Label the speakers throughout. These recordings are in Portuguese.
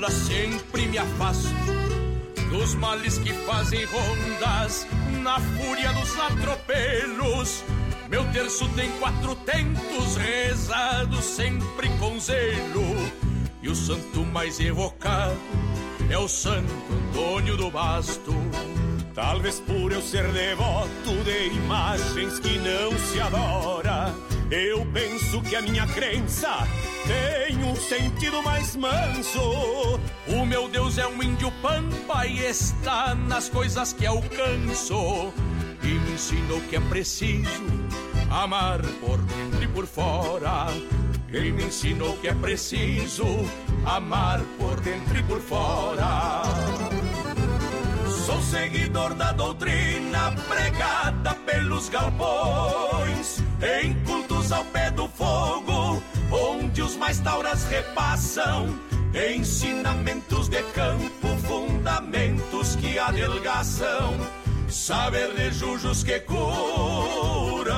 Speaker 1: bula sempre me afasto dos males que fazem rondas na fúria dos atropelos. Meu terço tem 4 tentos rezados sempre com zelo, e o santo mais evocado é o Santo Antônio do Basto. Talvez por eu ser devoto de imagens que não se adora, eu penso que a minha crença tem um sentido mais manso. O meu Deus é um índio pampa e está nas coisas que alcanço, e me ensinou que é preciso amar por dentro e por fora. Ele me ensinou que é preciso amar por dentro e por fora. Sou seguidor da doutrina pregada pelos galpões, em cultos ao pé do fogo, onde os mais tauras repassam ensinamentos de campo, fundamentos que adelgaçam, saber de jujos que curam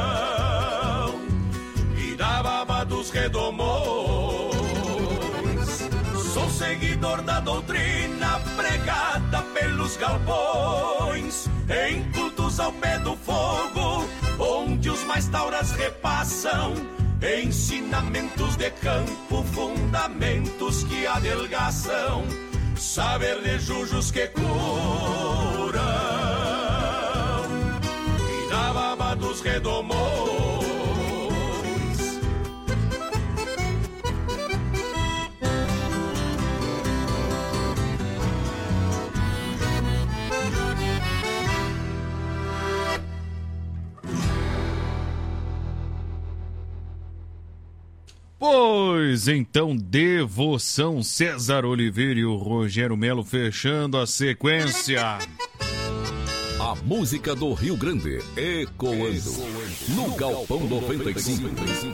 Speaker 1: e da baba dos redomões. Sou seguidor da doutrina pregada pelos galpões, em cultos ao pé do fogo, onde os mais tauras repassam ensinamentos de campo, fundamentos que adelgaçam, saber de jujos que curam e da baba dos redomões.
Speaker 2: Pois então, Devoção, César Oliveira e o Rogério Melo fechando a sequência.
Speaker 3: A música do Rio Grande ecoando no Galpão 95.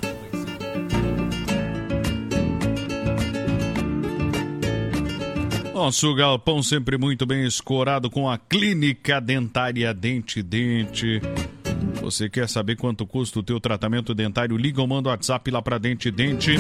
Speaker 2: Nosso galpão sempre muito bem escorado com a Clínica Dentária Dente Dente. Você quer saber quanto custa o teu tratamento dentário? Liga ou manda o WhatsApp lá pra Dente Dente.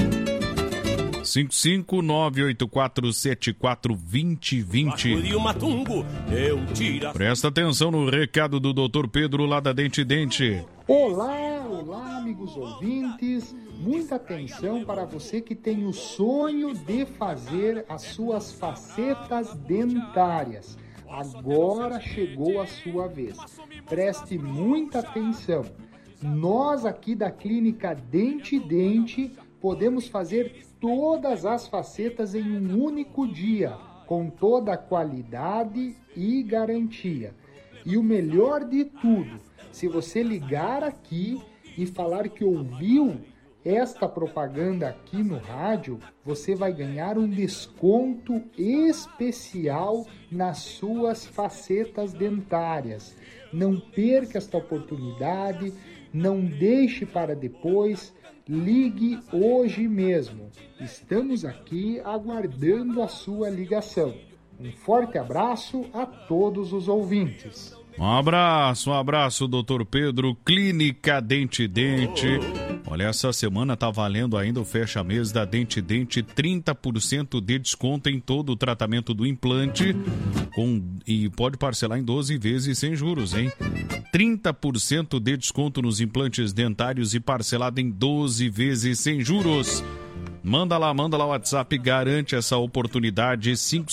Speaker 2: 55984742020. Presta atenção no recado do Dr. Pedro lá da Dente Dente.
Speaker 4: Olá, amigos ouvintes. Muita atenção para você que tem o sonho de fazer as suas facetas dentárias. Agora chegou a sua vez. Preste muita atenção. Nós aqui da Clínica Dente Dente podemos fazer todas as facetas em um único dia, com toda a qualidade e garantia. E o melhor de tudo, se você ligar aqui e falar que ouviu esta propaganda aqui no rádio, você vai ganhar um desconto especial nas suas facetas dentárias. Não perca esta oportunidade, não deixe para depois, ligue hoje mesmo. Estamos aqui aguardando a sua ligação. Um forte abraço a todos os ouvintes.
Speaker 2: Um abraço, doutor Pedro, Clínica Dente Dente. Olha, essa semana tá valendo ainda o fecha-mês da Dente Dente, 30% de desconto em todo o tratamento do implante, e pode parcelar em 12 vezes sem juros, hein? 30% de desconto nos implantes dentários e parcelado em 12 vezes sem juros. Manda lá o WhatsApp, garante essa oportunidade,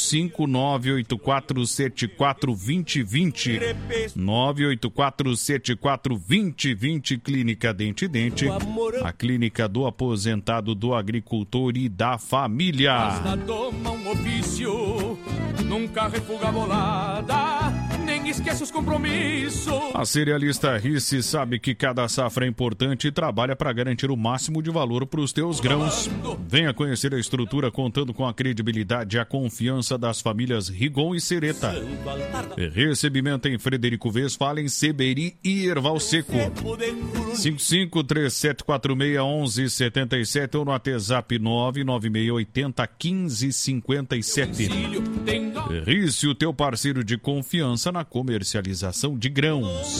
Speaker 2: 55984742020. 984742020, Clínica Dente Dente, a clínica do aposentado, do agricultor e da família.
Speaker 1: Nunca refuga a bolada, nem esquece os compromissos.
Speaker 2: A cerealista Risse sabe que cada safra é importante e trabalha para garantir o máximo de valor para os teus grãos. Venha conhecer a estrutura contando com a credibilidade e a confiança das famílias Rigon e Sereta. Recebimento em Frederico Vez, fala em Seberi e Erval Seco. 5537461177 ou no WhatsApp 996801557. Rício, teu parceiro de confiança na comercialização de grãos.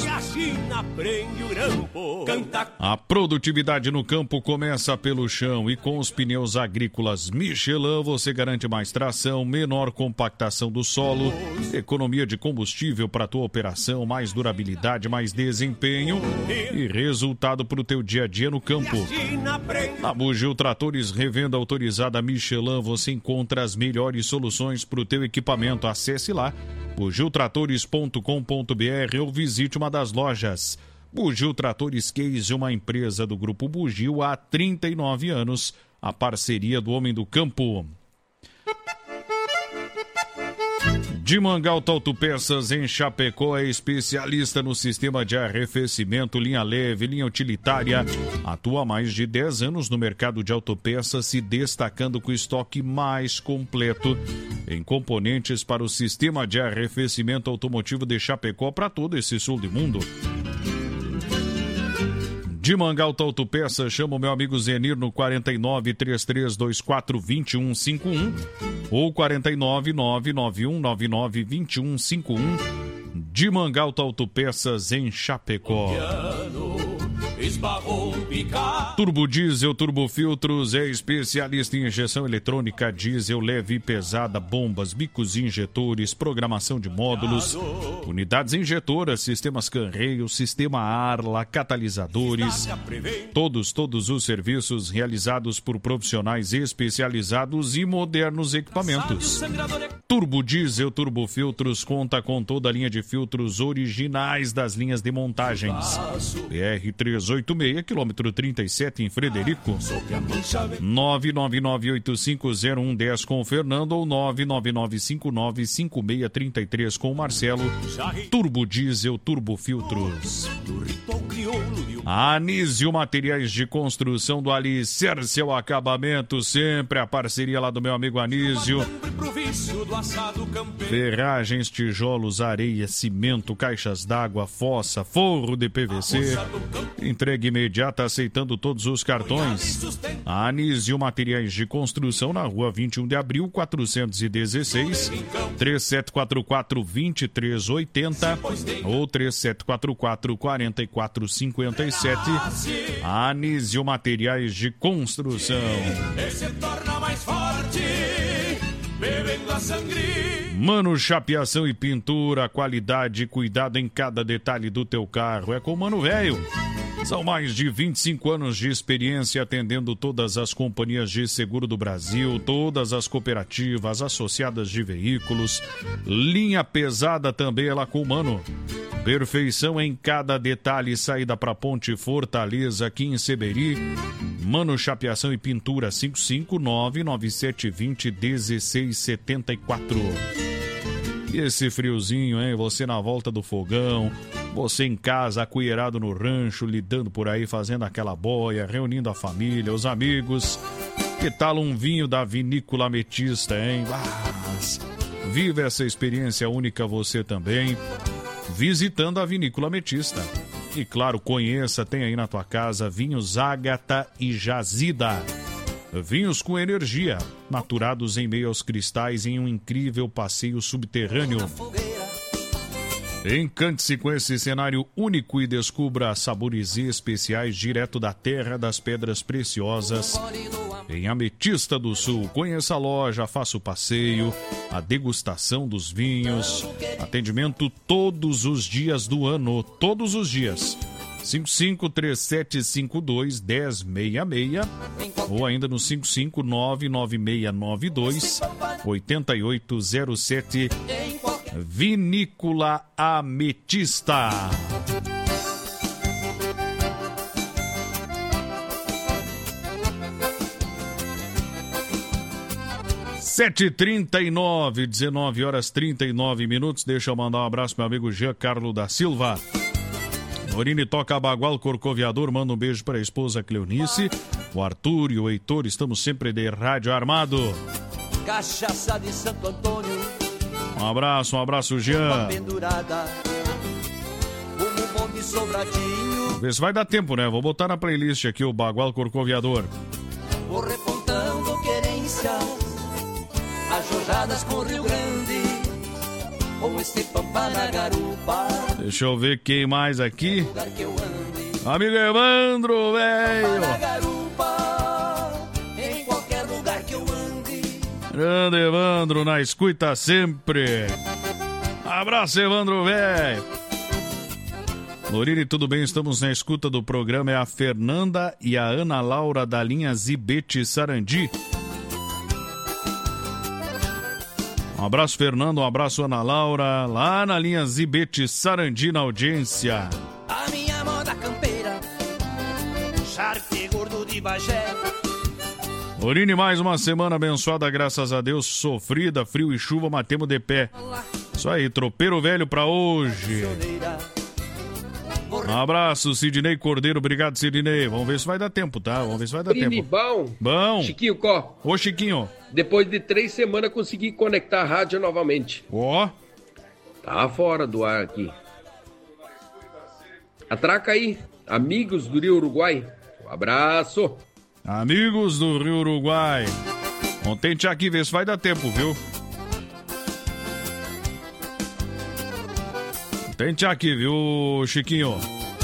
Speaker 2: A produtividade no campo começa pelo chão e com os pneus agrícolas Michelin você garante mais tração, menor compactação do solo, economia de combustível para tua operação, mais durabilidade, mais desempenho e resultado para o teu dia a dia no campo. Na Bugio Tratores, revenda autorizada Michelin, você encontra as melhores soluções para o teu equipamento. Acesse lá bugiotratores.com.br ou visite uma das lojas. Bugio Tratores Case, uma empresa do Grupo Bugio há 39 anos, a parceria do homem do campo. De Mangalto Autopeças em Chapecó, é especialista no sistema de arrefecimento, linha leve, linha utilitária. Atua há mais de 10 anos no mercado de autopeças, se destacando com estoque mais completo em componentes para o sistema de arrefecimento automotivo de Chapecó para todo esse sul do mundo. De Mangalto Autopeças, chama o meu amigo Zenir no 49-3324-2151 ou 49-991-99-2151. De Mangalto Autopeças em Chapecó. Turbo Diesel, Turbo Filtros, é especialista em injeção eletrônica, diesel leve e pesada, bombas, bicos injetores, programação de módulos, unidades injetoras, sistemas Canreio, sistema Arla, catalisadores, todos os serviços realizados por profissionais especializados e modernos equipamentos. Turbo Diesel, Turbo Filtros conta com toda a linha de filtros originais das linhas de montagens. BR-386, quilômetro 37 em Frederico. 999850110 com o Fernando ou 999595633 com o Marcelo. Turbo Diesel, Turbo Filtros. A Anísio Materiais de Construção, do Alicerce ao Acabamento, sempre a parceria lá do meu amigo Anísio. Ferragens, tijolos, areia, cimento, caixas d'água, fossa, forro de PVC. Entrega imediata aceitando todos os cartões. A Anísio Materiais de Construção, na rua 21 de abril, 416, 3744-2380 ou 3744-4457. A Anísio Materiais de Construção. Se torna mais forte, bebendo a sangria. Mano Chapeação e Pintura, qualidade e cuidado em cada detalhe do teu carro. É com o Mano Velho. São mais de 25 anos de experiência atendendo todas as companhias de seguro do Brasil, todas as cooperativas associadas de veículos. Linha pesada também é lá com o Mano. Perfeição em cada detalhe, saída para Ponte Fortaleza, aqui em Seberi. Mano Chapeação e Pintura, 559-9720-1674. E esse friozinho, hein? Você na volta do fogão, você em casa, acuierado no rancho, lidando por aí, fazendo aquela boia, reunindo a família, os amigos. Que tal um vinho da Vinícola Ametista, hein? Mas, viva essa experiência única você também, visitando a Vinícola Ametista. E claro, conheça, tem aí na tua casa vinhos Ágata e Jazida. Vinhos com energia, maturados em meio aos cristais em um incrível passeio subterrâneo. Encante-se com esse cenário único e descubra sabores especiais direto da terra das pedras preciosas. Em Ametista do Sul, conheça a loja, faça o passeio, a degustação dos vinhos, atendimento todos os dias do ano, todos os dias. 553752-1066 ou ainda no 5599692-8807. Vinícola Ametista. Sete 39, 19 horas 39 minutos. Deixa eu mandar um abraço pro meu amigo Jean Carlos da Silva. Norini toca Bagual Corcoviador, manda um beijo para a esposa Cleonice, o Arthur e o Heitor, estamos sempre de rádio armado. Cachaça de Santo Antônio. Um abraço, Jean. Vê se vai dar tempo, né? Vou botar na playlist aqui o Bagual Corcoviador.
Speaker 5: Vou repontando querências, as jornadas com Rio Grande. com este pampa na garupa.
Speaker 2: Deixa eu ver quem mais aqui. Amigo Evandro, velho.
Speaker 5: Em qualquer lugar que eu ande.
Speaker 2: Grande Evandro, na escuta sempre. Abraço, Evandro, velho. Lorine, tudo bem? Estamos na escuta do programa. É a Fernanda e a Ana Laura da linha Zibete Sarandi. Um abraço, Fernando. Um abraço, Ana Laura. Lá na linha Zibete Sarandi, na audiência.
Speaker 5: A minha moda campeira, charque gordo de Bagé.
Speaker 2: Lorine, mais uma semana abençoada, graças a Deus. Sofrida, frio e chuva, matemos de pé. Isso aí, tropeiro velho pra hoje. Um abraço, Sidney Cordeiro. Obrigado, Sidney. Vamos ver se vai dar tempo, tá? Vamos ver se vai dar tempo. Bom.
Speaker 6: Chiquinho Có.
Speaker 2: Ô, Chiquinho.
Speaker 6: Depois de 3 semanas consegui conectar a rádio novamente.
Speaker 2: Ó.
Speaker 6: Tá fora do ar aqui. Atraca aí. Amigos do Rio Uruguai. Um abraço.
Speaker 2: Amigos do Rio Uruguai. Vamos tentar aqui ver se vai dar tempo, viu? Tente aqui, viu, Chiquinho?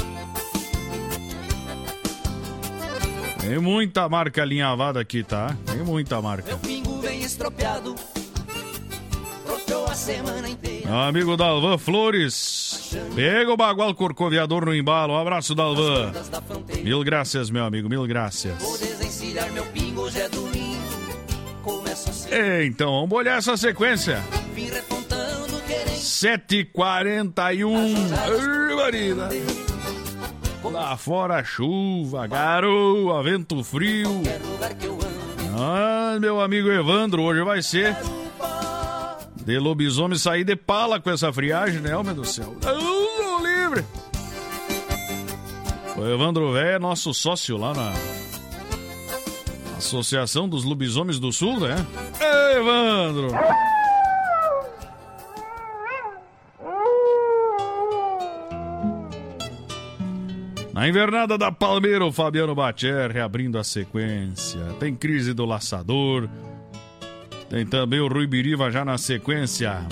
Speaker 2: Tem muita marca alinhavada aqui, tá? Tem muita marca.
Speaker 5: Meu pingo vem estropiado, tropeou a semana inteira.
Speaker 2: Meu amigo Dalvan Flores. Pega o bagual corcoviador no embalo. Um abraço, Dalvan. Mil graças, meu amigo, mil graças.
Speaker 5: Vou desencilhar meu pingo, hoje é domingo. Começa cedo.
Speaker 2: Então, vamos olhar essa sequência.
Speaker 5: Vim repontando, querendo
Speaker 2: 7h41. Marina. Lá fora chuva, garoa, vento frio. Ah, meu amigo Evandro, hoje vai ser de lobisomem sair de pala com essa friagem, né, homem do céu? Não, livre. O Evandro Véio é nosso sócio lá na Associação dos Lobisomens do Sul, né? Ei, Evandro! Na invernada da Palmeira, o Fabiano Bacher reabrindo a sequência. Tem crise do laçador. Tem também o Rui Biriva já na sequência.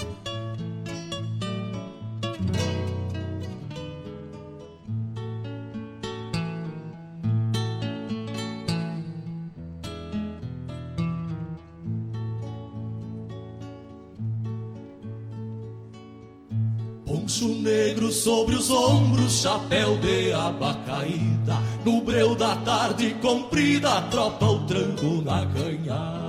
Speaker 7: Poncho negro sobre os ombros, chapéu de aba caída. No breu da tarde comprida, tropa o tranco na canhada.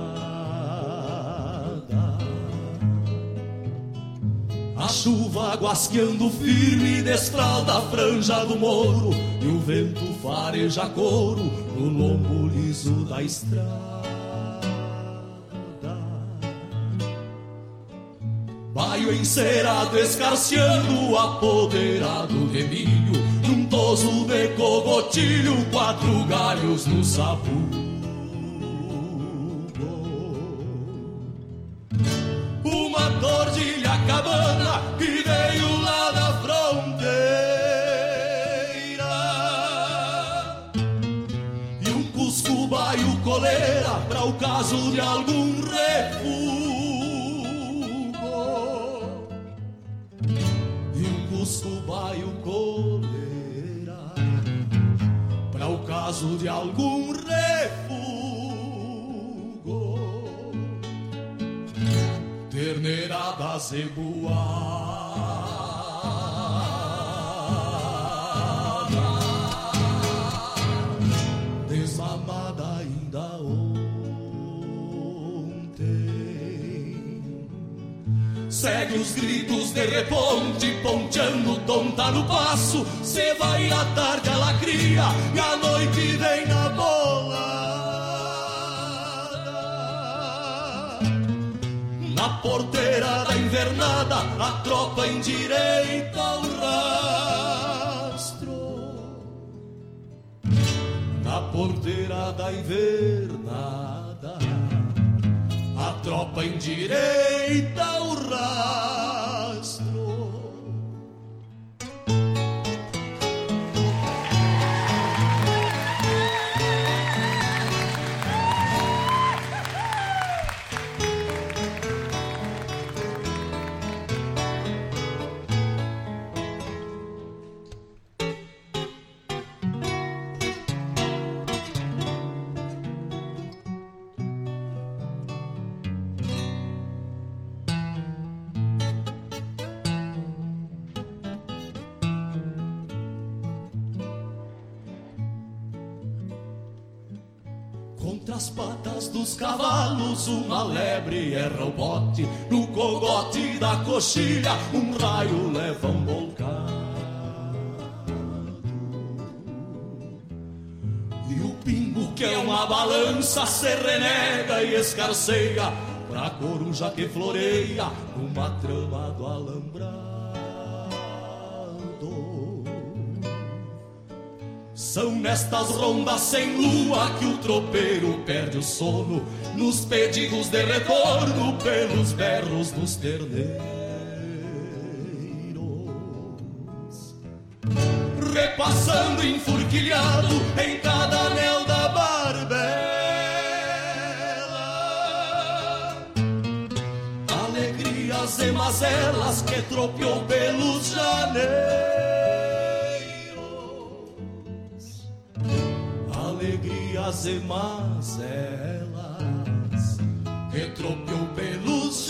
Speaker 7: A chuva guasqueando firme, desfralda a franja do morro. E o vento fareja couro no lombo liso da estrada. Baio encerado escarceando, apoderado de milho. Num toso de cogotilho, 4 galhos no sabugo. Uma tordilha cabana que veio lá da fronteira. E um cusco baio coleira para o caso de algum refúgio. Cusco baio coleira para o caso de algum refúgio. Terneirada zeboada, desamada ainda ontem. Segue os gritos de reponte, ponteando tonta no passo. Cê vai à tarde, ela cria, e a noite vem na bolada. Na porteira da invernada, a tropa endireita o rastro. Na porteira da invernada, a tropa endireita o rastro. Contra as patas dos cavalos uma lebre erra o bote, no cogote da coxilha um raio leva um bocado. E o pingo que é uma balança se renega e escarceia pra coruja que floreia numa trama do alambrado. São nestas rondas sem lua que o tropeiro perde o sono, nos pedidos de retorno pelos berros dos terneiros. Repassando enfurquilhado em cada anel da barbela, alegrias e mazelas que tropeou pelos janeiros. Alegrias e mazelas que tropeou pelos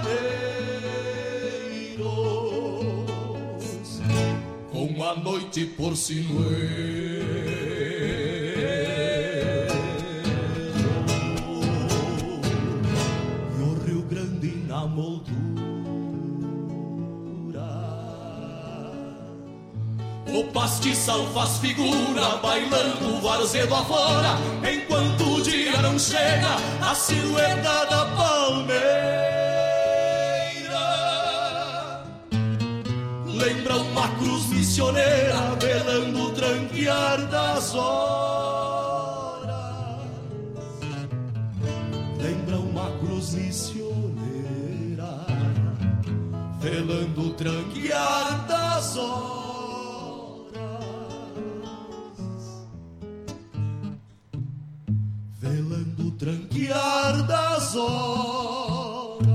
Speaker 7: janeiros, com a noite por sinuelo e o Rio Grande na moldura. O pastiçal faz figura, bailando o varzedo afora, enquanto o dia não chega, a silhueta da palmeira lembra uma cruz missioneira, velando o tranquear das horas. Lembra uma cruz missioneira, velando o tranquear das horas. Velando o tranquear das horas.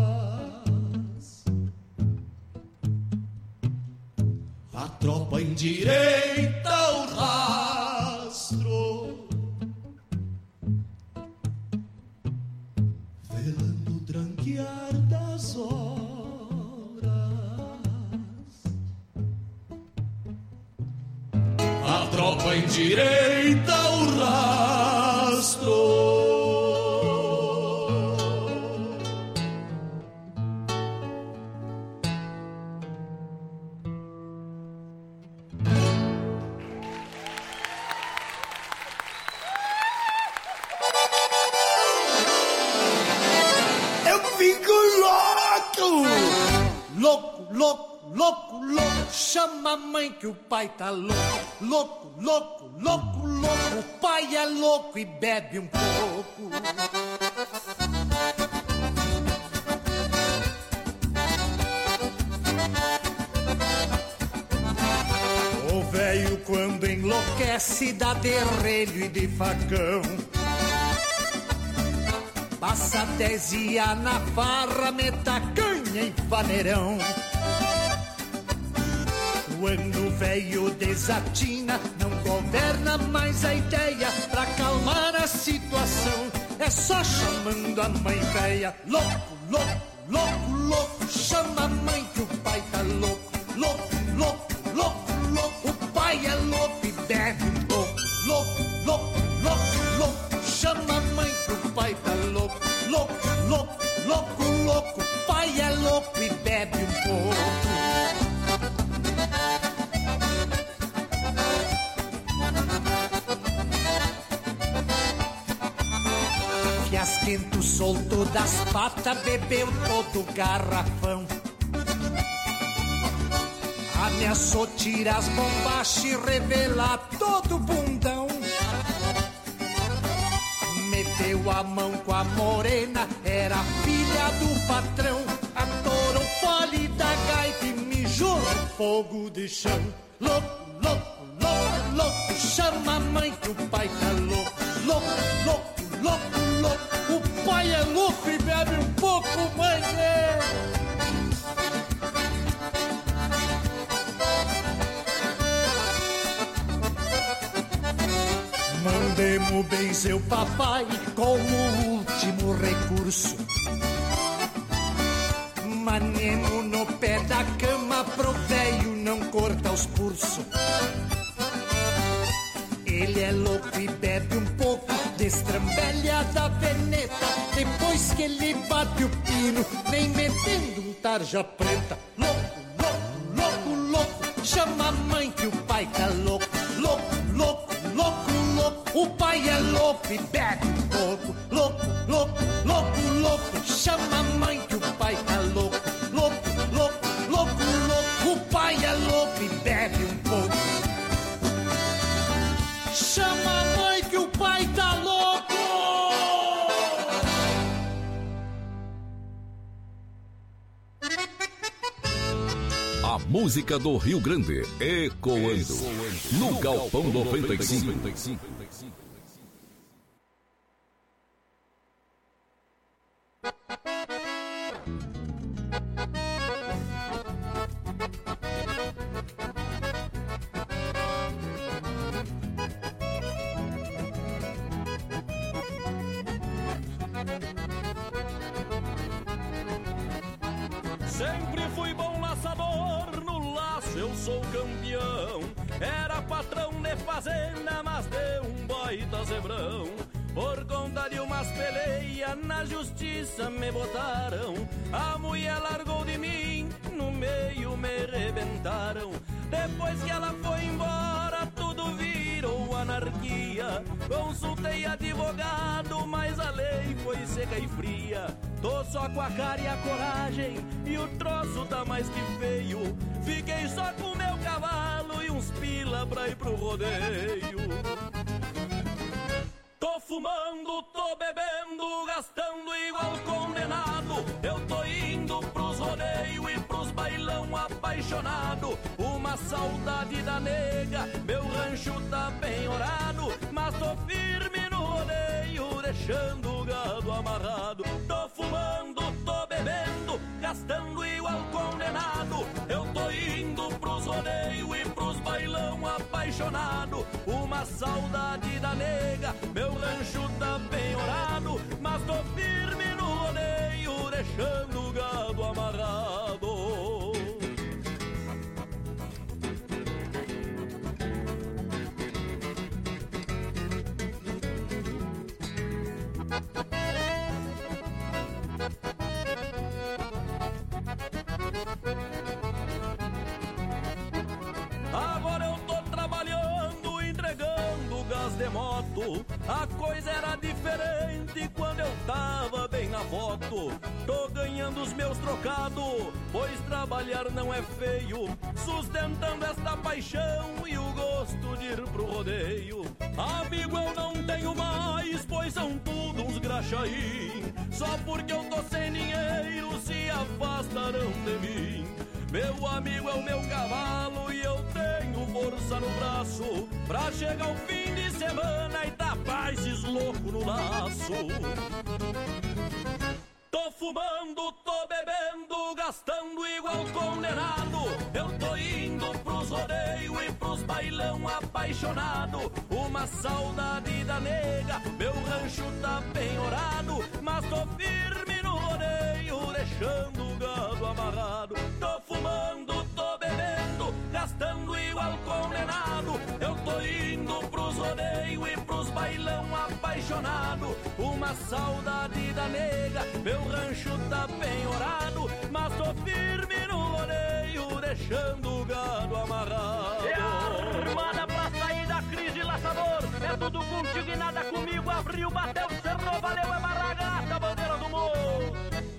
Speaker 7: A tropa endireita o rastro, velando o tranquear das horas. A tropa endireita o rastro.
Speaker 5: Louco, chama a mãe que o pai tá louco. Louco, o pai é louco e bebe um pouco. O velho quando enlouquece dá derrelho e de facão. Passa 10 dias na farra, meta canha em paneirão. Quando o velho desatina, não governa mais a ideia. Pra acalmar a situação, é só chamando a mãe velha. Louco, chama a mãe que o pai tá louco. Louco, o pai é louco e bebe um pouco. Louco, chama a mãe que o pai tá louco. Louco, o pai é louco e bebe um pouco. Fiasquento solto das patas, bebeu todo o garrafão. Ameaçou tirar as bombachas e revelar todo o bundão. Meteu a mão com a morena, era filha do patrão. Atorou fole da gaita e mijou no fogo de chão. Louco, chama a mãe que o pai tá louco. Louco, o pai é louco e bebe um pouco, mãe. Mandemos bem seu papai como último recurso. Manemo no pé da cama pro velho não cortar os pulsos. Ele é louco e bebe um pouco, de estrambelha da veneta, depois que ele bate o pino, vem metendo um tarja preta. Louco, louco, louco, louco, chama a mãe que o pai tá louco. Louco, louco, louco, louco, o pai é louco e bebe um pouco. Louco, louco, louco, louco, chama a mãe que o pai tá louco. Louco, louco, louco, louco, o pai é louco e bebe um pouco. Chama a mãe que o pai tá louco!
Speaker 3: A música do Rio Grande ecoando no Galpão 95.
Speaker 1: Sempre fui bom laçador, no laço eu sou campeão. Era patrão de fazenda, mas deu um baita zebrão. Por conta de umas peleias, na justiça me botaram. A mulher largou de mim, no meio me rebentaram. Depois que ela foi embora, tudo virou anarquia. Consultei advogado, mas a lei foi seca e fria. Tô só com a cara e a coragem, e o troço tá mais que feio. Fiquei só com meu cavalo e uns pila pra ir pro rodeio. Tô fumando, tô bebendo, gastando igual condenado. Eu tô indo pros rodeios e pros bailão apaixonado. Uma saudade da nega, meu rancho tá bem orado. Mas tô firme no rodeio, deixando o gado amarrado. Tô fumando, tô bebendo, gastando igual condenado. Eu tô indo pros rodeios e pros bailão apaixonado. Uma saudade da nega, meu rancho tá bem orado. Mas tô firme no rodeio, deixando o gado amarrado. Agora eu tô trabalhando, entregando gás de moto. A coisa era diferente quando eu tava bem na foto. Tô ganhando os meus trocados, pois trabalhar não é feio. Sustentando esta paixão e o gosto de ir pro rodeio. Amigo eu não tenho mais, pois são tudo uns graxaí. Só porque eu tô sem dinheiro se afastarão de mim. Meu amigo é o meu cavalo e eu tenho força no braço pra chegar o fim de semana e tapar esses loucos no laço. Tô fumando, tô bebendo, gastando igual condenado. Eu tô indo pros rodeios e pros bailão apaixonado. Uma saudade da nega, meu rancho tá bem orado. Mas tô firme no rodeio, deixando o gado amarrado. Tô fumando, tô bebendo, gastando igual condenado. Eu tô indo pros rodeios e pros bailão apaixonado. Uma saudade da nega, meu rancho tá bem orado. Mas tô firme no rodeio, deixando o gado amarrado. É armada pra sair da crise, laçador. É tudo contigo e nada comigo. Abriu, bateu, cerrou, valeu, é maragata, a bandeira do morro.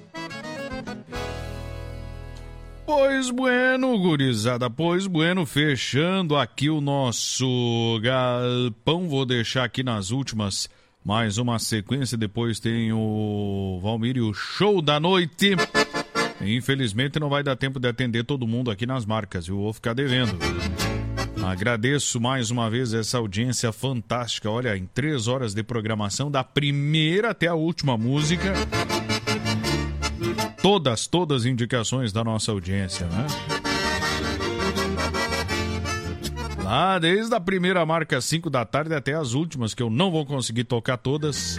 Speaker 2: Pois bueno, gurizada, pois bueno, fechando aqui o nosso galpão, vou deixar aqui nas últimas mais uma sequência, depois tem o Valmir e o show da noite. Infelizmente não vai dar tempo de atender todo mundo aqui nas marcas, eu vou ficar devendo. Agradeço mais uma vez essa audiência fantástica, olha, em 3 horas de programação, da primeira até a última música. Todas as indicações da nossa audiência, né? Lá desde a primeira marca 5 da tarde até as últimas, que eu não vou conseguir tocar todas.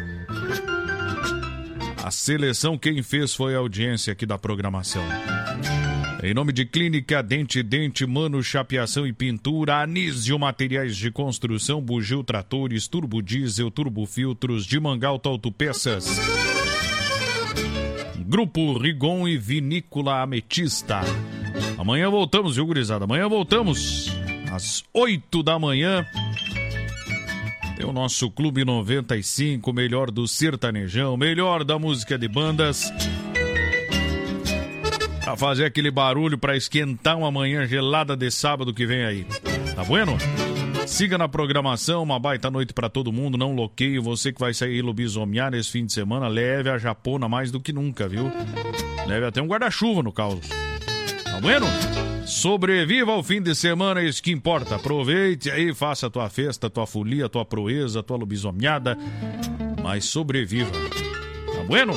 Speaker 2: A seleção quem fez foi a audiência aqui da programação. Em nome de Clínica Dente Dente, Mano Chapeação e Pintura, Anísio Materiais de Construção, Bugio Tratores, Turbo Diesel, Turbo Filtros, de Mangalto Autopeças. Grupo Rigon e Vinícola Ametista. Amanhã voltamos, viu, gurizada? Amanhã voltamos às 8 da manhã. Tem o nosso Clube 95, melhor do sertanejão, melhor da música de bandas. Pra fazer aquele barulho pra esquentar uma manhã gelada de sábado que vem aí. Tá bueno? Siga na programação, uma baita noite pra todo mundo, não bloqueie. Você que vai sair lobisomear esse fim de semana, leve a japona mais do que nunca, viu? Leve até um guarda-chuva no caos. Tá bueno? Sobreviva ao fim de semana, é isso que importa. Aproveite aí, faça a tua festa, a tua folia, a tua proeza, a tua lobisomeada. Mas sobreviva. Tá bueno?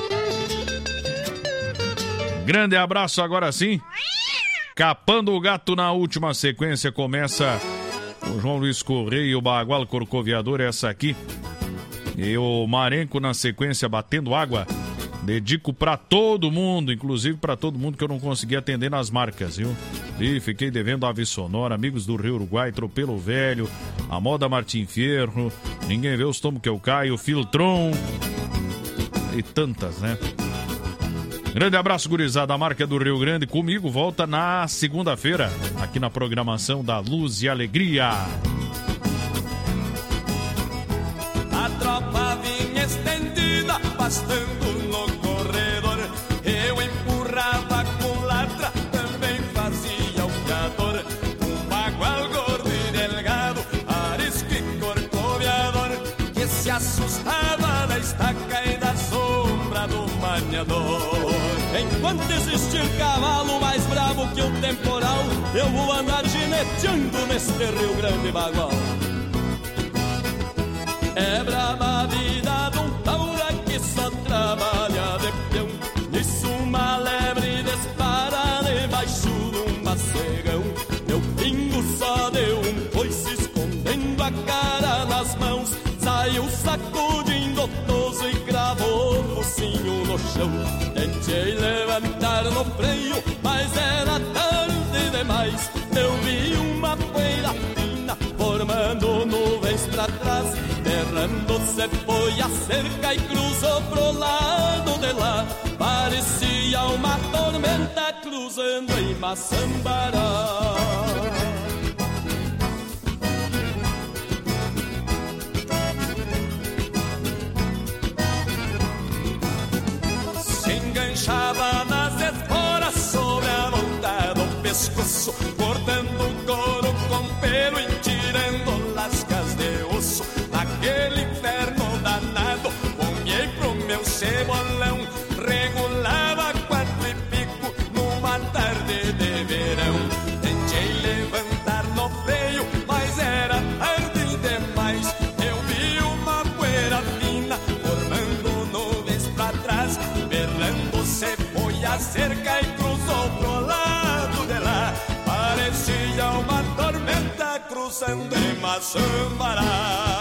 Speaker 2: Grande abraço, agora sim. Capando o Gato na última sequência começa o João Luiz Correia e o Bagual Corcoviador, essa aqui. E o Marenco na sequência, Batendo Água. Dedico pra todo mundo, inclusive pra todo mundo que eu não consegui atender nas marcas, viu? E fiquei devendo a Ave Sonora, Amigos do Rio Uruguai, Tropelo Velho, a Moda Martim Fierro, Ninguém Vê os Tomos Que Eu Caio, Filtron e tantas, né? Grande abraço, gurizada. A marca do Rio Grande comigo volta na segunda-feira, aqui na programação da Luz e Alegria.
Speaker 5: A tropa vinha estendida, pastando no corredor. Eu empurrava com latra, também fazia o fiador. Um bagual gordo e delgado, arisco e corcoviador, que se assustava da estaca e da sombra do maniador. Enquanto existir cavalo mais bravo que o temporal, eu vou andar gineteando neste Rio Grande bagual. É brava a vida de um taura que só trabalha de peão. Nisso uma lebre dispara debaixo de um macegão. Meu pingo só deu um coice escondendo a cara nas mãos. Saiu sacudindo toso e cravou o focinho no chão. Tentei levantar no freio, mas era tarde demais. Eu vi uma poeira fina formando nuvens pra trás. Derrando-se foi a cerca e cruzou pro lado de lá. Parecia uma tormenta cruzando em Maçambará. Enganchava nas esporas sobre a volta do pescoço, cortando o couro com pelo e tirando lascas de osso. Naquele inferno danado, ponhei pro meu cebolão, regulava 4 e pico numa tarde de verão. Tentei levantar no freio, mas era tarde demais. Eu vi uma poeira fina formando nuvens pra trás. Berrando-se foi a cerca e cruzou pro lado de lá. Parecia uma tormenta cruzando em Maçambará.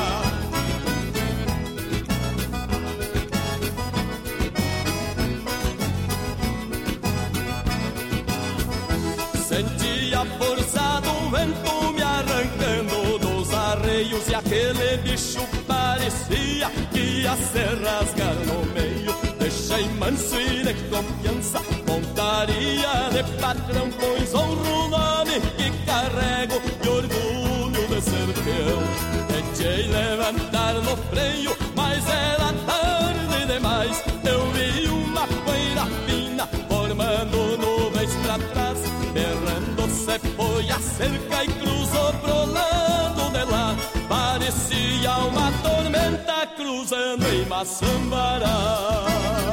Speaker 5: Senti a força do vento me arrancando dos arreios, e aquele bicho parecia que ia se rasgar no meio. Deixei manso e de confiança, pontaria de patrão, pois honro o nome que carrego e orgulho de ser peão. Tentei levantar no freio, mas era tarde demais. Eu vi uma poeira fina formando nuvens pra trás. Berrando-se foi a cerca e cruzou pro lado de lá. Parecia uma tormenta cruzando em Maçambará.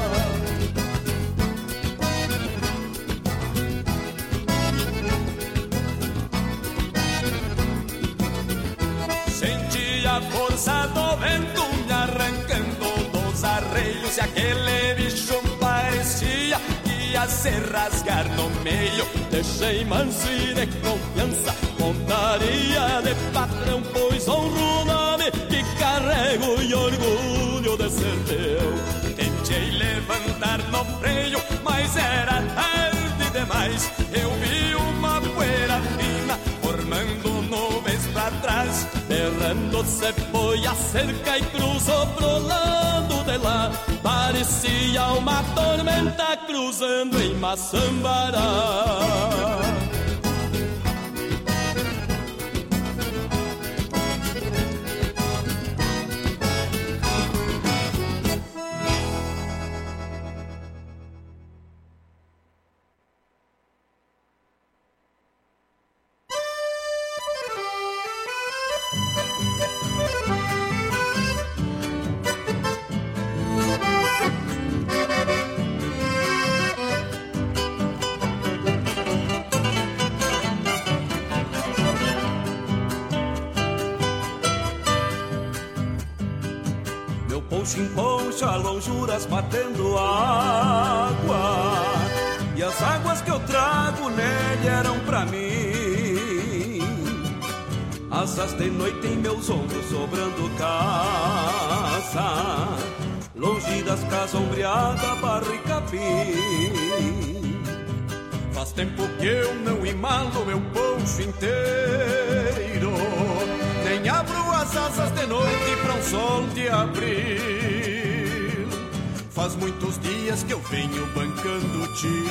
Speaker 5: Senti a força do vento me arrancando dos arreios, e aquele bicho parecia que ia se rasgar no meio. Deixei manso e de confiança, pontaria de patrão, pois honro o nome que carrego e orgulho de ser teu. Tentei levantar no freio, mas era tarde demais.
Speaker 1: mais. Eu vi uma poeira fina formando nuvens pra trás. Berrando se foi a cerca e cruzou pro lado de lá. Parecia uma tormenta cruzando em Maçambará.
Speaker 8: Poncha, lonjuras batendo água, e as águas que eu trago nele eram pra mim. Asas de noite em meus ombros sobrando casa, longe das casas ombreada, barro e capim.
Speaker 1: Faz tempo que eu não imalo meu poncho inteiro, nem abro as asas de noite pra um sol de abril. Faz muitos dias que eu venho bancando o tino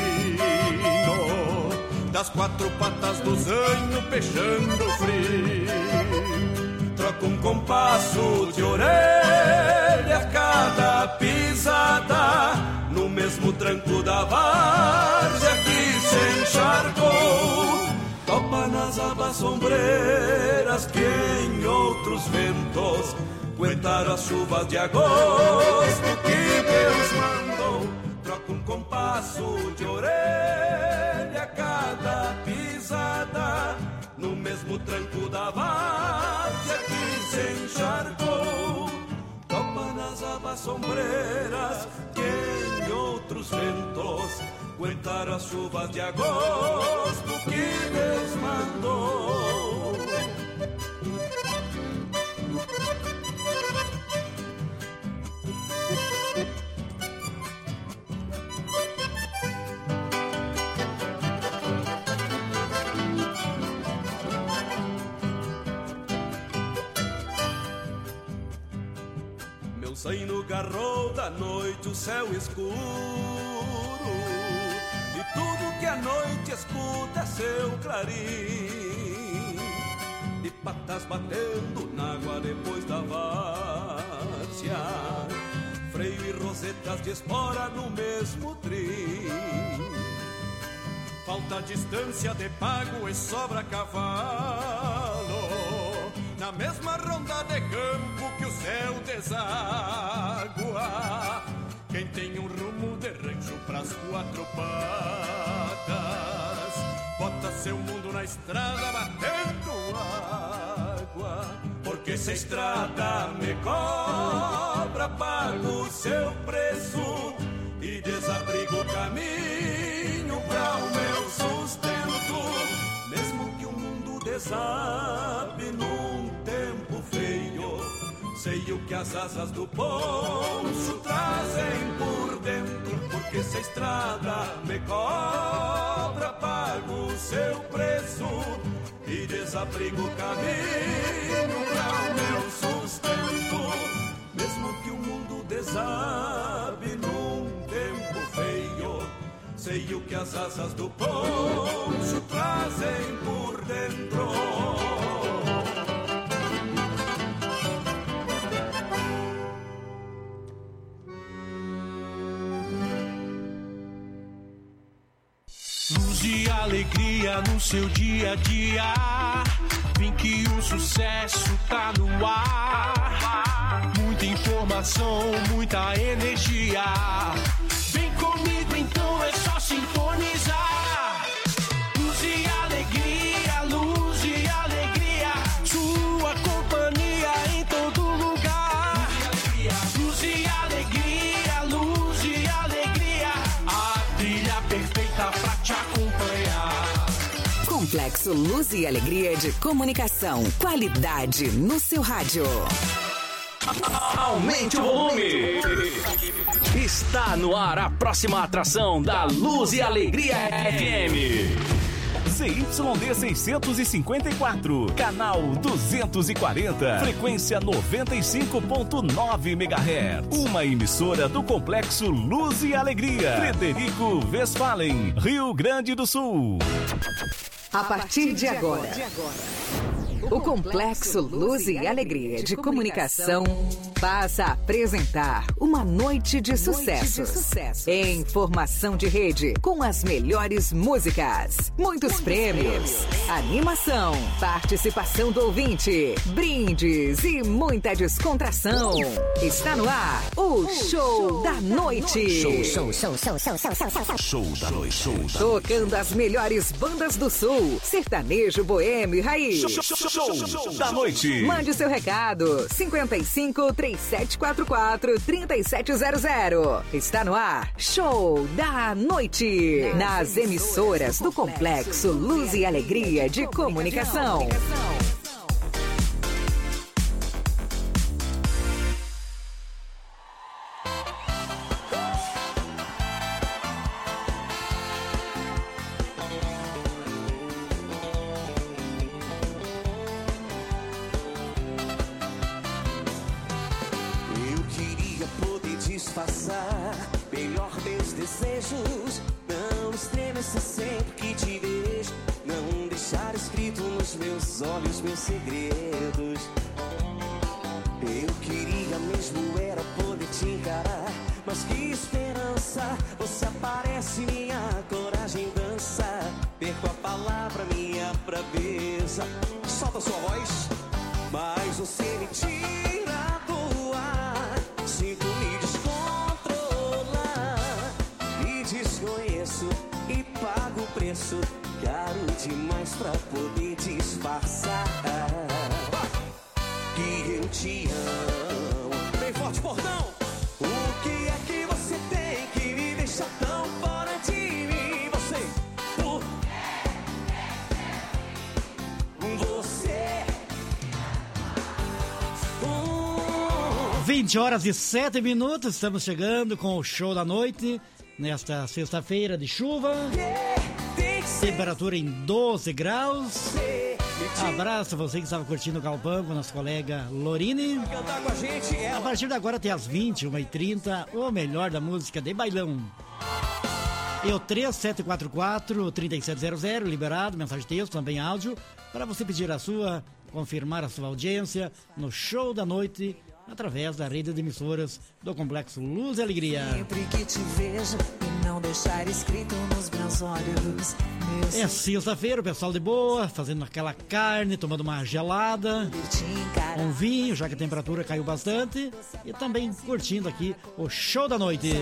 Speaker 1: das quatro patas do zanho, peixando frio.
Speaker 8: Troco um compasso de orelha a cada pisada, no mesmo tranco da várzea que se encharcou. Topa nas abas sombreiras que em outros ventos aguentaram as chuvas de agosto que Deus mandou. Troca um compasso de orelha a cada pisada, no mesmo tranco da várzea que se encharcou. Topa nas abas sombreiras que em outros ventos aguentaram as chuvas de agosto que Deus mandou. Meu zaino garrou da noite o céu escuro, e tudo que a noite escuta é seu clarim. De patas batendo na água depois da várzea, freio e rosetas de espora no mesmo trim.
Speaker 1: Falta distância de pago e sobra cavalo, na mesma ronda de campo que o céu deságua. Quem tem um rumo de rancho pras quatro patas, bota seu mundo na estrada batendo água.
Speaker 8: Porque se a estrada me cobra, pago o seu preço e desabrigo o caminho pra o meu sustento. Mesmo que o mundo desabe num tempo feio, sei o que as asas do poncho trazem por dentro. Porque se a estrada me cobra, pago o seu preço e desabrigo o caminho pra o meu sustento. Mesmo que o mundo desabe num tempo feio, sei o que as asas do poncho trazem por dentro.
Speaker 9: Luz e alegria no seu dia a dia, vem que o sucesso tá no ar. Muita informação, muita energia, vem comigo então é só sintonizar. Luz e alegria, sua companhia em todo lugar. Luz e alegria, a trilha perfeita pra te acompanhar.
Speaker 10: Complexo Luz e Alegria de Comunicação. Qualidade no seu rádio. Aumente o volume. Está no ar a próxima atração da Luz e Alegria FM.
Speaker 11: ZYD 654, canal 240, frequência 95.9 MHz. Uma emissora do Complexo Luz e Alegria. Frederico Westphalen, Rio Grande do Sul.
Speaker 12: A partir de agora, o Complexo Luz e Alegria de Comunicação passa a apresentar uma noite de sucessos. Em formação de rede, com as melhores músicas, muitos prêmios, animação, participação do ouvinte, brindes e muita descontração. Está no ar o Show da Noite.
Speaker 11: Show da Noite.
Speaker 12: Tocando as melhores bandas do Sul, sertanejo, boêmio e raiz.
Speaker 11: Show da Noite.
Speaker 12: Mande seu recado, 55 3744 3700. Está no ar, Show da Noite. Nas emissoras do Complexo Luz e Alegria de Comunicação.
Speaker 13: 20h07, estamos chegando com o Show da Noite, nesta sexta-feira de chuva, temperatura em 12 graus. Abraço a você que estava curtindo o Galpão com nosso colega Lorini. A partir de agora até às 21h30, o melhor da música de bailão. E o 3744-3700, liberado, mensagem de texto, também áudio, para você pedir a sua, confirmar a sua audiência no Show da Noite, através da rede de emissoras do Complexo Luz e Alegria.
Speaker 14: Sempre que te vejo e não deixar escrito nos meus olhos.
Speaker 13: É sexta-feira, o pessoal de boa, fazendo aquela carne, tomando uma gelada, um vinho, já que a temperatura caiu bastante, e também curtindo aqui o Show da Noite.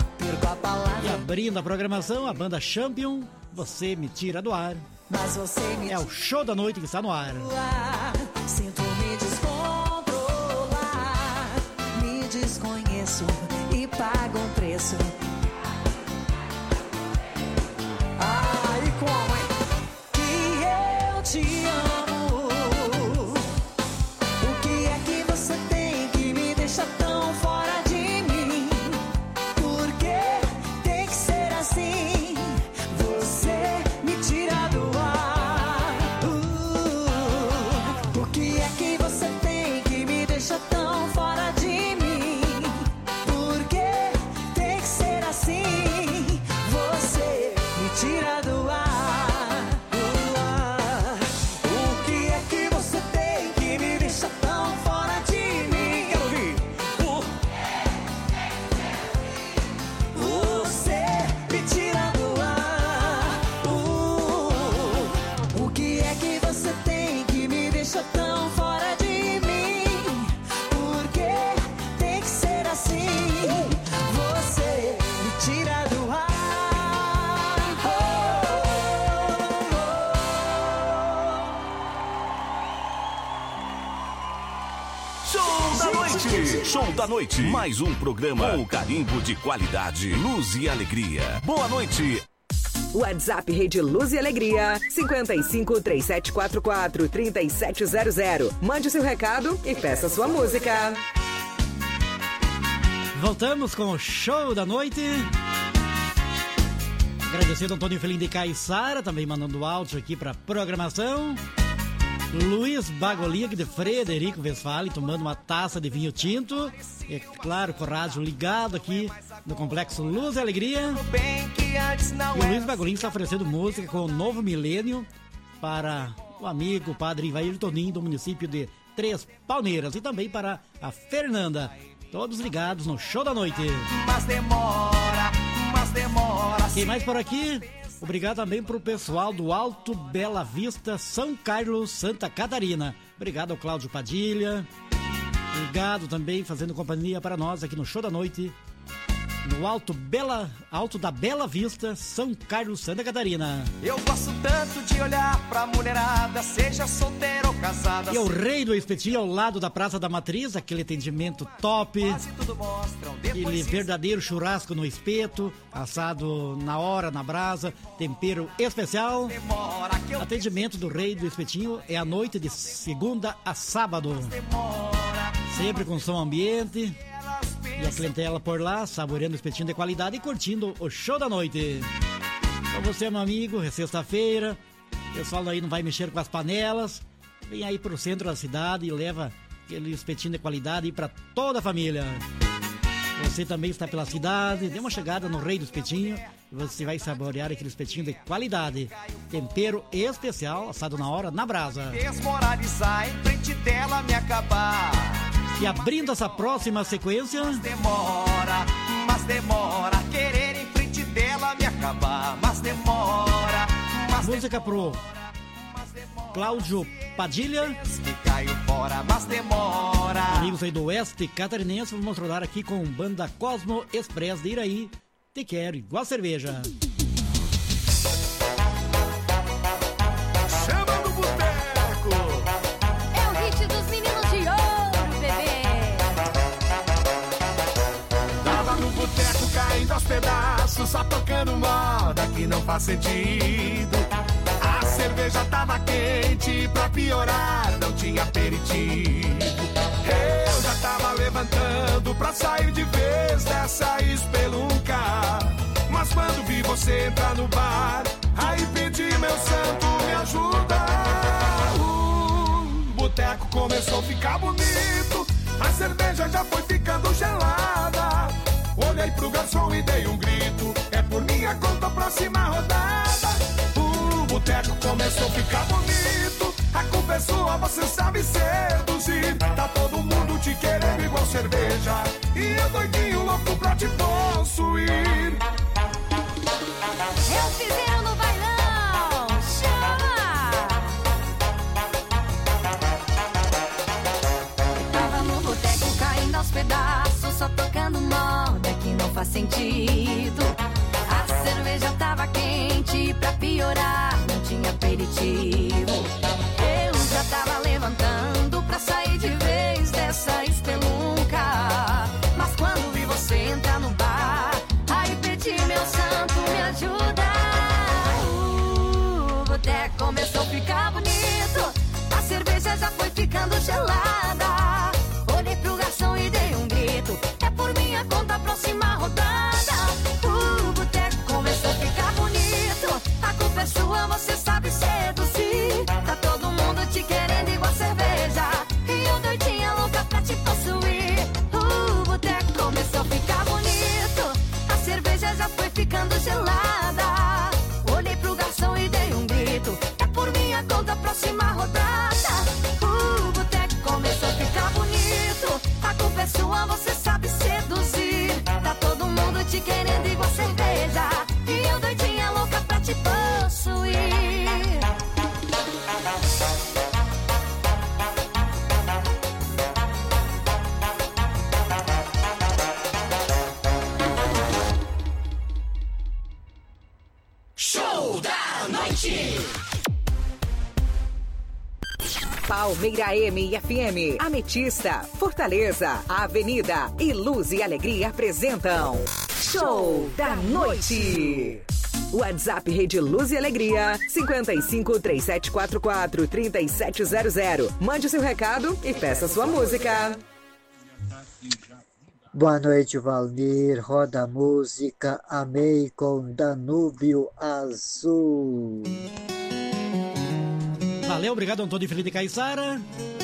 Speaker 13: E abrindo a programação, a banda Champion, Você Me Tira do Ar.
Speaker 14: Mas você me
Speaker 13: é o Show da Noite que está no ar.
Speaker 14: Sinto me desconheço e pago um preço. E como é que eu te amo? O que é que você tem que me deixa tão fora de mim? Por que tem que ser assim? Você me tira do ar. O que é que você tem que me deixa tão fora de mim? Tira do ar, o que é que você tem que me deixa tão fora de mim? Quero ouvir. Você me tira do ar, o que é que você tem que me deixa tão fora de mim? Porque tem que ser assim, você me tira do ar.
Speaker 11: Show da Noite. Mais um programa com o carimbo de qualidade, luz e alegria. Boa noite.
Speaker 12: WhatsApp Rede Luz e Alegria 55 3744 3700. Mande seu recado e peça sua música.
Speaker 13: Voltamos com o show da noite. Agradecendo ao Antônio Felim de Caiçara, também mandando áudio aqui para programação. Luiz Bagoliga de Frederico Westphalen, tomando uma taça de vinho tinto. E claro, com o rádio ligado aqui no Complexo Luz e Alegria. E o Luiz Bagoliga está oferecendo música com o Novo Milênio para o amigo, o padre Ivair Toninho, do município de Três Palmeiras. E também para a Fernanda. Todos ligados no show da noite.
Speaker 14: Mas demora.
Speaker 13: Quem mais por aqui? Obrigado também pro pessoal do Alto Bela Vista, São Carlos, Santa Catarina. Obrigado ao Cláudio Padilha. Obrigado também fazendo companhia para nós aqui no show da noite. No Alto da Bela Vista, São Carlos, Santa Catarina.
Speaker 14: Eu gosto tanto de olhar pra mulherada, seja solteira ou casada.
Speaker 13: E o Rei do Espetinho ao lado da Praça da Matriz, aquele atendimento top. Aquele verdadeiro churrasco no espeto, assado na hora, na brasa, tempero especial. Atendimento do Rei do Espetinho é à noite de segunda a sábado. Sempre com som ambiente. E a clientela por lá, saboreando o espetinho de qualidade e curtindo o show da noite. Então você, meu amigo, é sexta-feira, o pessoal aí não vai mexer com as panelas, vem aí pro centro da cidade e leva aquele espetinho de qualidade aí pra toda a família. Você também está pela cidade, dê uma chegada no Rei do Espetinho e você vai saborear aquele espetinho de qualidade. Tempero especial, assado na hora, na brasa.
Speaker 14: Desmoralizar em frente dela, me acabar.
Speaker 13: E abrindo essa próxima sequência,
Speaker 14: mas demora, querer em frente dela me acabar, mas demora,
Speaker 13: música pro Cláudio Padilha,
Speaker 14: que caiu fora, mas demora.
Speaker 13: Amigos aí do Oeste Catarinense, vamos rodar aqui com banda Cosmo Express de Iraí. Te quero igual cerveja.
Speaker 14: Chama no boteco.
Speaker 15: É o hit dos meninos de ouro, bebê.
Speaker 5: Tava no boteco caindo aos pedaços, só tocando moda que não faz sentido. A cerveja tava quente, pra piorar não tinha aperitivo. Eu já tava levantando pra sair de vez dessa espelunca. Mas quando vi você entrar no bar, aí pedi, meu santo, me ajuda. O boteco começou a ficar bonito, a cerveja já foi ficando gelada. Olhei pro garçom e dei um grito, é por minha conta, próxima rodada. O boteco começou a ficar bonito, a culpa é sua, você sabe seduzir. Tá todo mundo te querendo igual cerveja, e eu doidinho louco pra te possuir.
Speaker 15: Eu fizeram no bailão, chama! Tava no boteco caindo aos pedaços, só tocando moda que não faz sentido. A cerveja tava quente, pra piorar não tinha aperitivo. Eu já tava levantando pra sair de vez dessa espelunca. Mas quando vi você entrar no bar, aí pedi, meu santo, me ajuda. O boteco começou a ficar bonito, a cerveja já foi ficando gelada. Olhei pro garçom e dei um grito, é por minha conta, próxima rodada. O boteco começou a ficar bonito, a culpa é sua, você sabe seduzir. Tá todo mundo te querendo igual cerveja, e eu doidinha louca pra te possuir. O boteco começou a ficar bonito, a cerveja já foi ficando gelada. Olhei pro garçom e dei um grito, é por minha conta, próxima rodada. O boteco começou a ficar bonito, a culpa é sua, você sabe seduzir. Tá todo mundo te querendo igual cerveja, e eu doidinha louca pra te possuir.
Speaker 14: Show da noite.
Speaker 12: Palmeira M e FM, Ametista, Fortaleza, Avenida e Luz e Alegria apresentam Show da Noite. WhatsApp Rede Luz e Alegria 55 3744 3700. Mande seu recado e peça sua música.
Speaker 16: Boa noite, Valmir. Roda a música. Amei com Danúbio Azul.
Speaker 13: Valeu, obrigado, Antônio Felipe Caissara.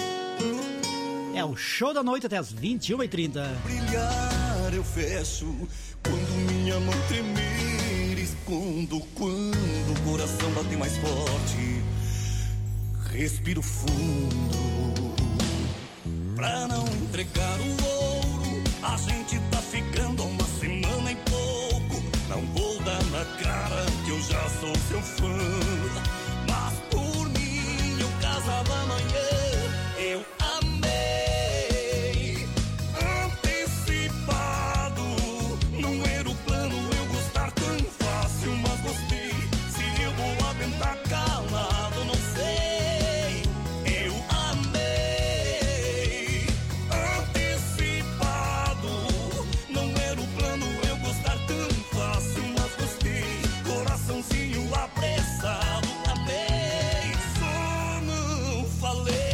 Speaker 13: É o show da noite até as 21h30.
Speaker 7: Brilhar eu fecho quando minha mão tremer, escondo quando o coração bate mais forte. Respiro fundo pra não entregar o ouro. A gente tá ficando há uma semana e pouco. Não vou dar na cara que eu já sou seu fã, mas por mim eu casava amanhã. Eu amei antecipado. Não era o plano eu gostar tão fácil, mas gostei. Se eu vou aguentar calado, não sei. Eu amei antecipado. Não era o plano eu gostar tão fácil, mas gostei. Coraçãozinho apressado, amei. Só não falei.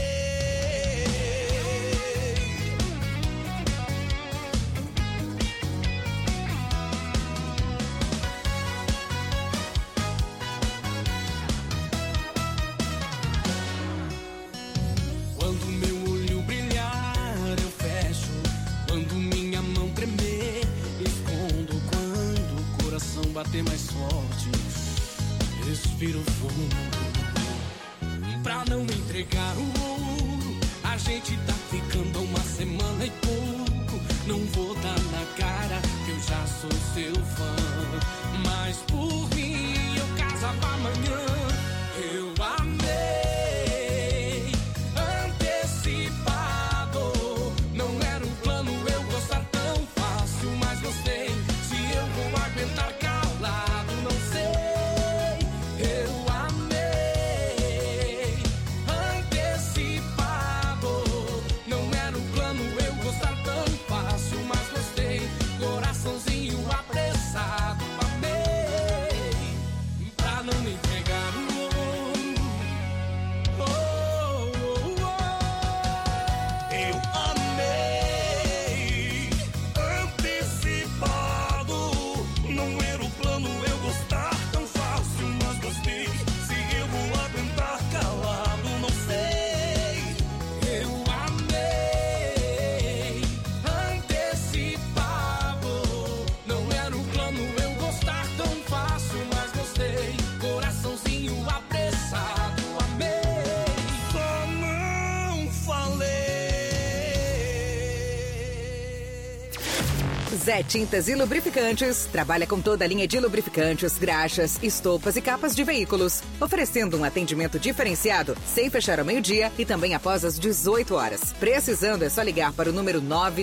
Speaker 7: Quando meu olho brilhar, eu fecho. Quando minha mão tremer, escondo. Quando o coração bater mais forte, respiro fundo pra não entregar o ouro. A gente tá ficando há uma semana e pouco. Não vou dar na cara que eu já sou seu fã, mas por mim eu casava amanhã. Eu amei antecipado. Não era um plano eu gostar tão fácil, mas gostei. Se eu vou aguentar calado, não sei. Eu amei antecipado. Não era um plano eu gostar tão fácil, mas gostei. Coraçãozinho apressado, amei pra não me entregar o eu amei antecipado. Não era o plano eu gostar tão fácil, mas gostei. Se eu vou aguentar calado, não sei. Eu amei antecipado. Não era o plano eu gostar tão fácil, mas gostei. Coraçãozinho apressado, amei. Só não falei.
Speaker 12: Zé Tintas e Lubrificantes trabalha com toda a linha de lubrificantes, graxas, estopas e capas de veículos, oferecendo um atendimento diferenciado, sem fechar ao meio-dia e também após as 18 horas. Precisando é só ligar para o número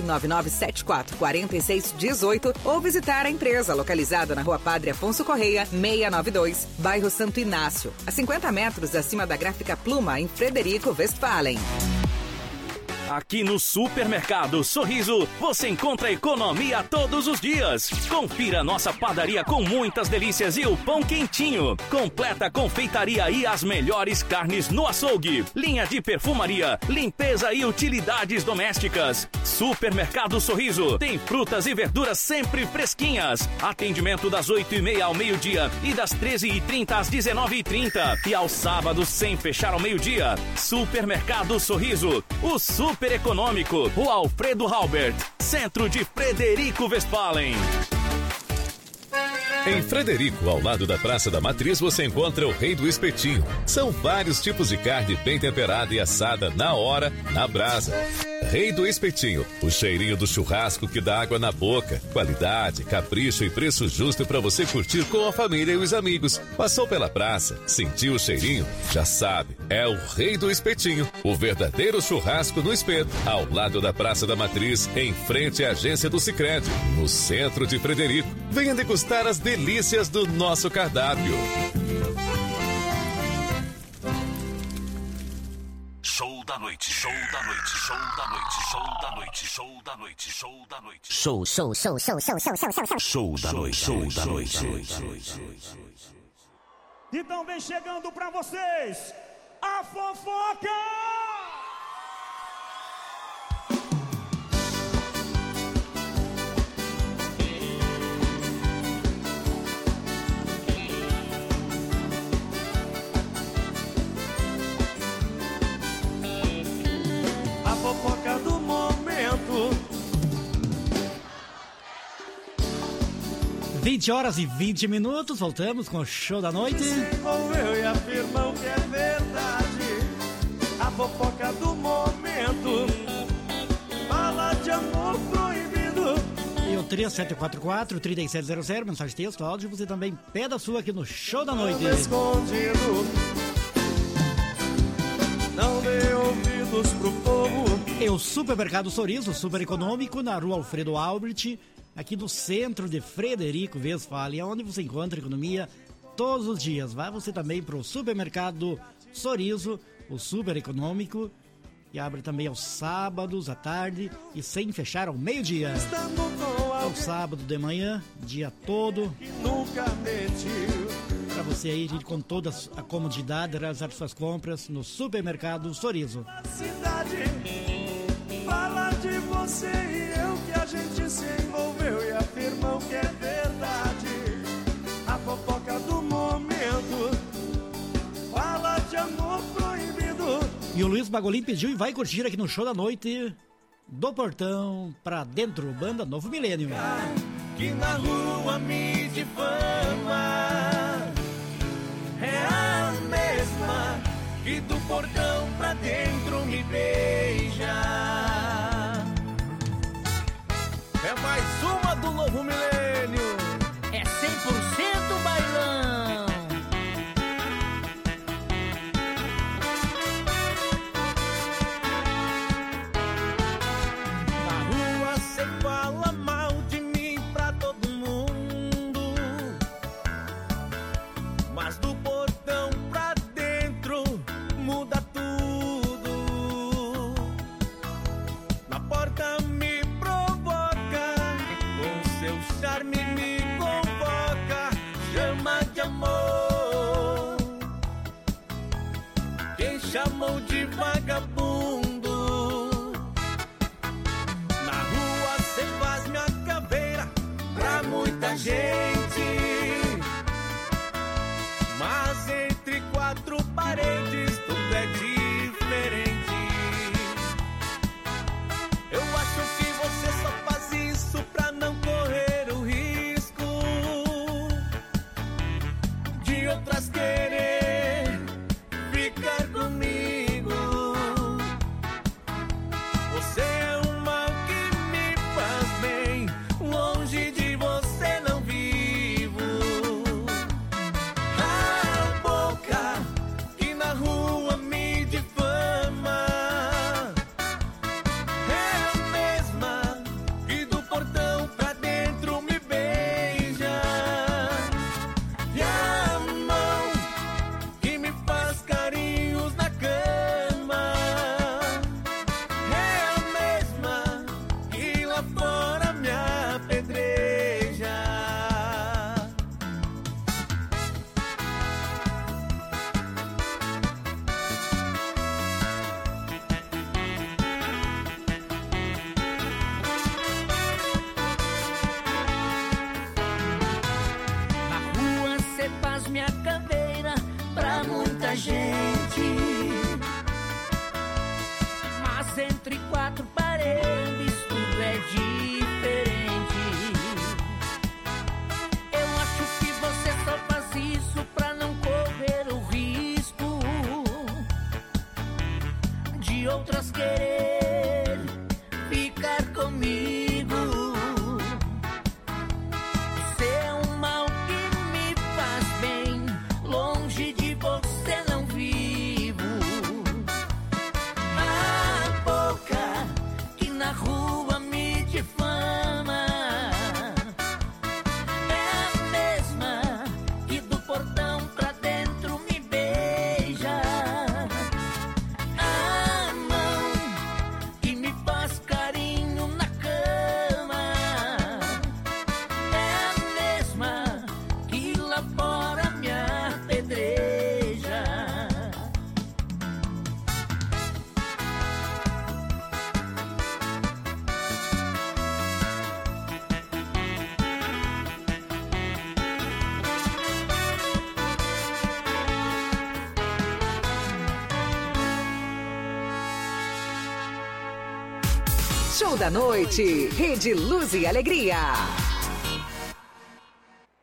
Speaker 12: 999744618 ou visitar a empresa localizada na Rua Padre Afonso Correia, 692, bairro Santo Inácio, a 50 metros acima da Gráfica Pluma, em Frederico Westphalen.
Speaker 10: Aqui no Supermercado Sorriso, você encontra economia todos os dias. Confira nossa padaria com muitas delícias e o pão quentinho. Completa confeitaria e as melhores carnes no açougue. Linha de perfumaria, limpeza e utilidades domésticas. Supermercado Sorriso tem frutas e verduras sempre fresquinhas. Atendimento das 8h30 ao meio-dia e das 13h30 às 19h30. E aos sábados sem fechar ao meio-dia. Supermercado Sorriso, o super econômico, o Alfredo Halbert, centro de Frederico Westphalen.
Speaker 17: Em Frederico, ao lado da Praça da Matriz, você encontra o Rei do Espetinho. São vários tipos de carne bem temperada e assada na hora, na brasa. Rei do Espetinho, o cheirinho do churrasco que dá água na boca. Qualidade, capricho e preço justo para você curtir com a família e os amigos. Passou pela praça, sentiu o cheirinho? Já sabe, é o Rei do Espetinho, o verdadeiro churrasco no espeto, ao lado da Praça da Matriz, em frente à agência do Sicredi, no centro de Frederico. Venha degustar as delícias do nosso cardápio.
Speaker 11: Show da noite, show da noite, show da noite, show da noite, show da noite, show da noite.
Speaker 18: Show
Speaker 11: da noite, show da noite.
Speaker 19: Então vem chegando pra vocês a fofoca!
Speaker 13: 20 horas e 20 minutos, voltamos com o show da noite.
Speaker 8: Se envolveu e afirmou que é verdade. A fofoca do momento. Fala de amor proibido.
Speaker 13: E o 3744-3700, mensagem de texto, áudio, você também pede a sua aqui no show da noite.
Speaker 8: Escondido. Não dê ouvidos pro povo.
Speaker 13: E o Supermercado Sorizo, super econômico, na rua Alfredo Albert, aqui no centro de Frederico Westphalen, onde você encontra economia todos os dias. Vai você também pro Supermercado Sorizo, o super econômico, que abre também aos sábados à tarde e sem fechar ao meio-dia. Ao sábado de manhã, dia todo.
Speaker 8: Nunca mentiu.
Speaker 13: Para você aí, gente, com toda a comodidade, realizar suas compras no Supermercado Sorizo.
Speaker 8: Cidade, fala de você e eu que a gente se envolveu e afirmou que é verdade. A fofoca do momento, fala de amor proibido.
Speaker 13: E o Luiz Bagolin pediu e vai curtir aqui no show da noite, do portão pra dentro, banda Novo Milênio.
Speaker 8: Que na rua me difama é a mesma que do portão pra dentro me beija. É mais uma do Novo Milênio.
Speaker 18: É 100% bailão.
Speaker 8: Na rua cê fala mal de mim pra todo mundo, mas do portão pra dentro muda tudo. Na porta me provoca, com seu charme me convoca, chama de amor. Quem chamou de vagabundo? Na rua cê faz minha caveira pra muita gente, mas entre quatro paredes tudo é diferente. Eu acho que você só faz isso pra não correr o risco de outras querer ficar comigo. Você é um mal que me faz bem, longe de você não vivo. A boca que na rua me difama é a mesma que do portão pra dentro me beija. E a mão que me faz carinhos na cama é a mesma que lá fora me apedreja.
Speaker 18: Na rua cê faz minha caveira pra muita gente, mas entre quatro paredes tudo é diferente. Eu acho que você só faz isso pra não correr o risco de outras querer ficar comigo. Você é um mal que me faz bem, longe de você não vivo. A boca que na rua me difama é a mesma que do portão pra dentro me beija. A mão que me faz carinho na cama é a mesma que lá fora me apedreja.
Speaker 12: Show da noite, Rede Luz e Alegria.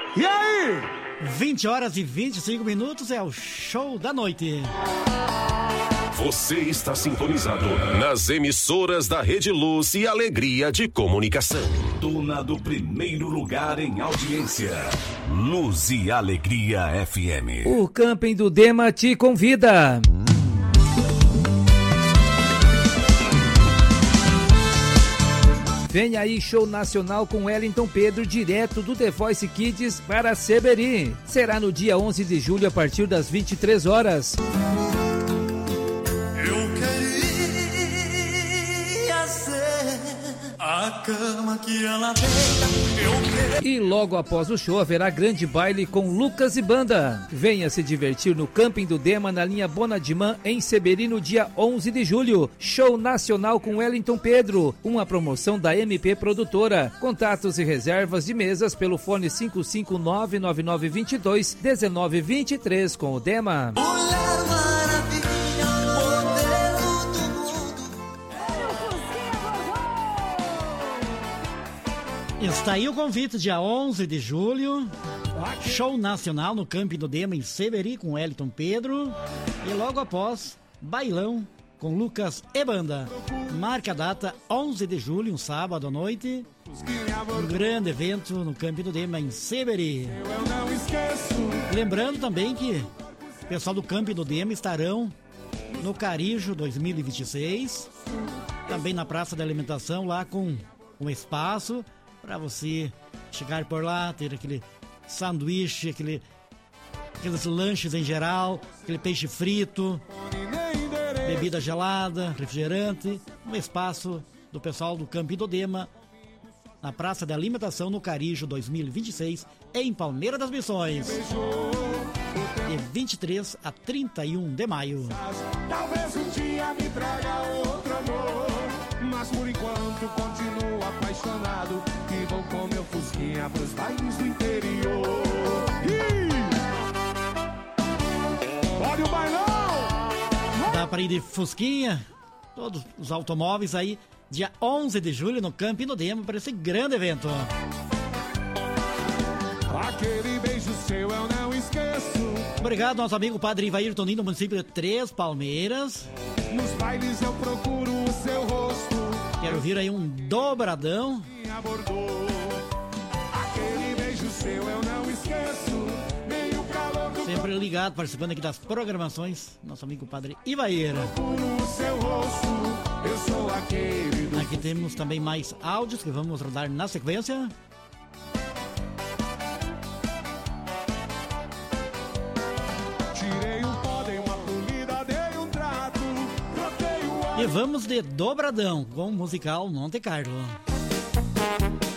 Speaker 19: E aí?
Speaker 13: 20 horas e 25 minutos é o show da noite.
Speaker 11: Você está sintonizado nas emissoras da Rede Luz e Alegria de Comunicação. Dona do primeiro lugar em audiência. Luz e Alegria FM.
Speaker 20: O Camping do Dema te convida. Vem aí, show nacional com Wellington Pedro, direto do The Voice Kids para Seberi. Será no dia 11 de julho, a partir das 23 horas.
Speaker 9: Eu queria ser a cama que ela deita.
Speaker 20: E logo após o show haverá grande baile com Lucas e Banda. Venha se divertir no Camping do Dema, na linha Bonadimã, em Seberi, no dia 11 de julho. Show nacional com Wellington Pedro, uma promoção da MP Produtora. Contatos e reservas de mesas pelo fone 559-9922-1923 com o Dema.
Speaker 13: Está aí o convite, dia 11 de julho, show nacional no Camping do Dema em Seberi com Wellington Pedro, e logo após, bailão com Lucas e Banda. Marca a data, 11 de julho, um sábado à noite, um grande evento no Camping do Dema em Seberi. Lembrando também que o pessoal do Camping do Dema estarão no Carijo 2026, também na Praça da Alimentação, lá com um espaço para você chegar por lá, ter aquele sanduíche, aqueles lanches em geral, aquele peixe frito, bebida gelada, refrigerante, um espaço do pessoal do Camping do Dema, na Praça da Alimentação, no Carijo 2026, em Palmeira das Missões, de 23 a 31 de maio.
Speaker 19: Talvez um dia me traga outro amor, mas por enquanto continuo apaixonado e vou com meu fusquinha pros bailes do interior. Olha o bailão!
Speaker 13: Dá pra ir de fusquinha, todos os automóveis aí, dia 11 de julho no Camping do Dema, para esse grande evento.
Speaker 19: Aquele beijo seu eu não esqueço.
Speaker 13: Obrigado, nosso amigo Padre Ivair Toninho, do município de Três Palmeiras.
Speaker 19: Nos bailes eu procuro o seu rosto.
Speaker 13: Quero ouvir aí um dobradão.
Speaker 19: Aquele beijo seu eu não esqueço. Nem o calor do
Speaker 13: sempre ligado, participando aqui das programações, nosso amigo Padre Ivair.
Speaker 19: procuro o seu rosto. Eu sou aquele do...
Speaker 13: Aqui temos também mais áudios que vamos rodar na sequência.
Speaker 19: Tirei um pó, dei uma polida, dei um trato. Troquei o ar.
Speaker 13: E vamos de dobradão com o musical Monte Carlo.